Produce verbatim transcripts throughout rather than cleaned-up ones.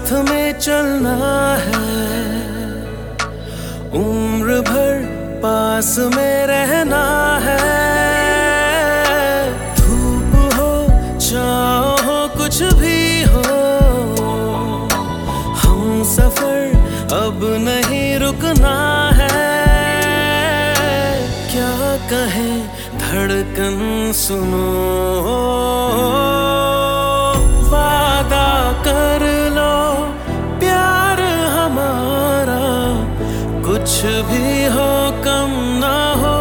साथ में चलना है, उम्र भर पास में रहना है। धूप हो छाँव हो कुछ भी हो, हम सफर अब नहीं रुकना है। क्या कहे धड़कन सुनो, वादा कर लो प्यार हमारा कुछ भी हो कम ना हो।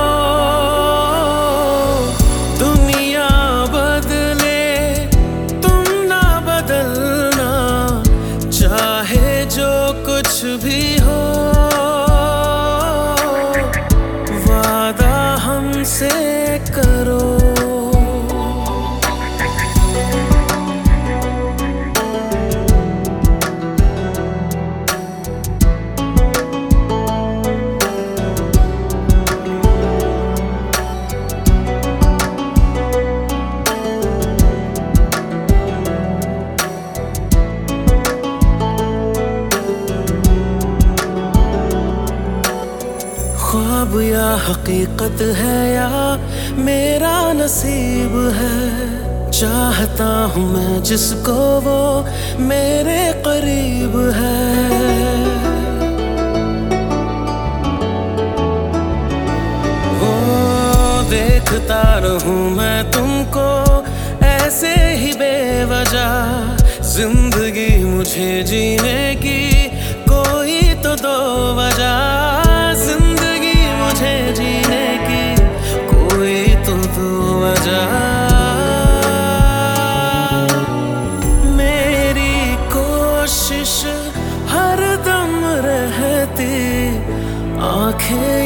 दुनिया बदले तुम ना बदलना, चाहे जो कुछ भी हो। वादा हमसे करो। ख्वाब या हकीकत है या मेरा नसीब है, चाहता हूँ मैं जिसको वो मेरे करीब है। वो देखता रहूं मैं तुमको ऐसे ही बेवजह, जिंदगी मुझे जीने की कोई तो दो वजह। जिंदगी मुझे जीने की कोई तो दो वजह। मेरी कोशिश हर दम रहती आंखें